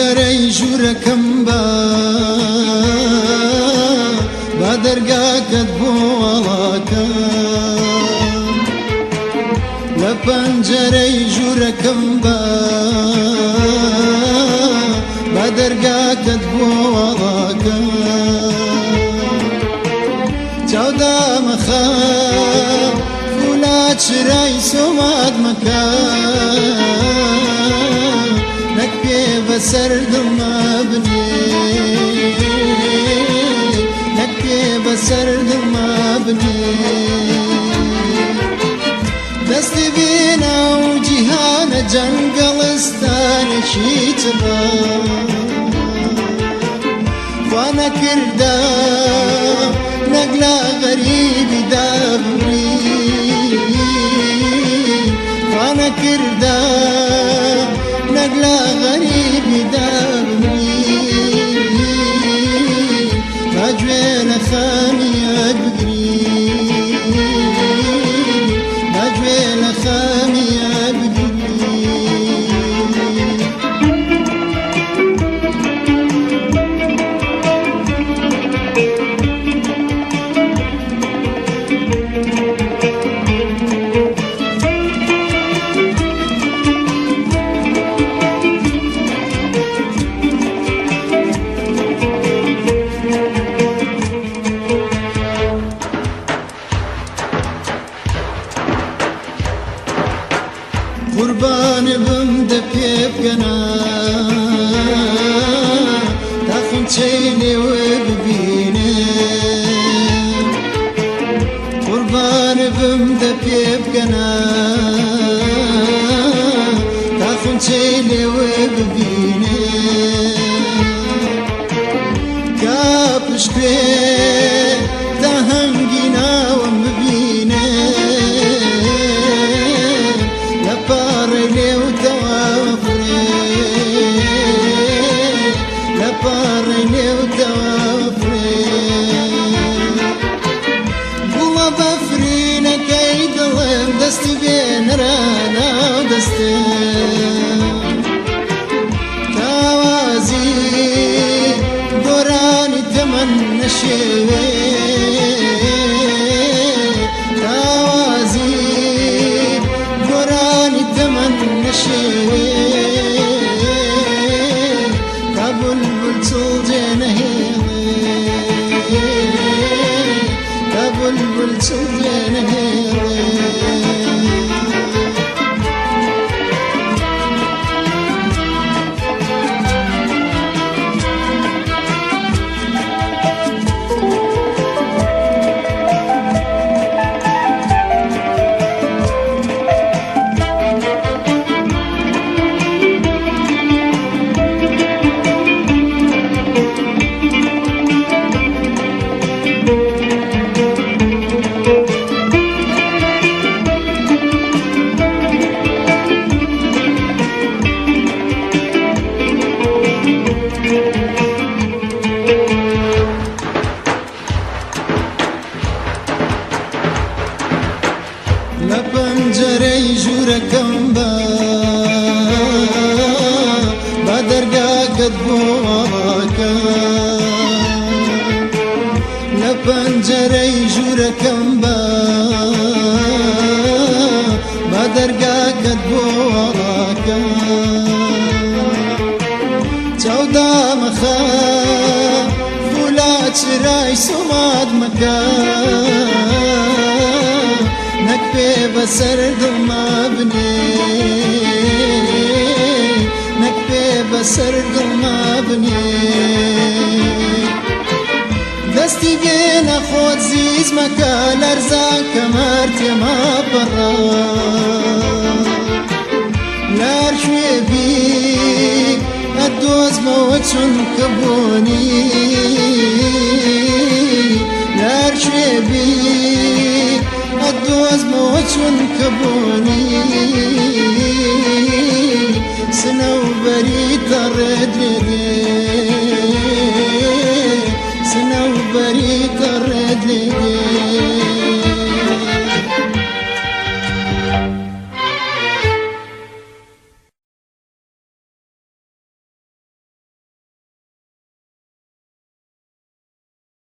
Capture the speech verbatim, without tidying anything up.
پەنجەرەی ژوورەکەم بە با دەرگاکەت بۆ وڵاکەم لە پەنجەرەی ژوورەکەم بە با دەرگاکەت بۆ وڵاکەم چاودامەخە فولا چرای سۆمات مەکە نەک پێ بەسەر دڵما بنێ نەک پێ بەسەر دڵما بنێ دەستی بێنە و جیهانە جەنگەڵستانێکی چڕە خوا نەکردە نەگلا غەریبی دابڕی خوا نەکردە نەگلا غەریبی دابڕی با گوێ لە خامیەت بگری با گوێ لە خامیەت بگری قوربانێ بم دە پێ بگەنە تا خونچەی لێوە ببینێ قوربانێ بم دە پێ بگەنە تا خونچەی لێوە ببینێ کا پشتێ تا هەنگی ناوم ببینێ دەستی بێنەرە ناو دەستم تاوازی گۆرانی تەمەن نەشێوێ تاوازی گۆرانی تەمەن نەشێوێ تا بولبول چڵجێ نەهێڵێ تا بولبول چڵجێ نەهێڵێ لە پەنجەرەی ژوورەکەم بە با دەرگاکەت بۆ وڵاکەم لە پەنجەرەی ژوورەکەم بە با دەرگاکەت بۆ وڵاکەم چاودامەخە فولا چرای سۆمات مەکە نەک پێ بەسەر دڵما بنێ نەک پێ بەسەر دڵما بنێ دەستی بێنە خۆت زیز مەکە لەرزان کەمەر تێما پەڕە لار کوێبی ئەدۆزمەوە چونکە بۆنی لار کوێبی ئەدۆزمەوە چونکە بۆنی سنەوبەری تەڕێ درێت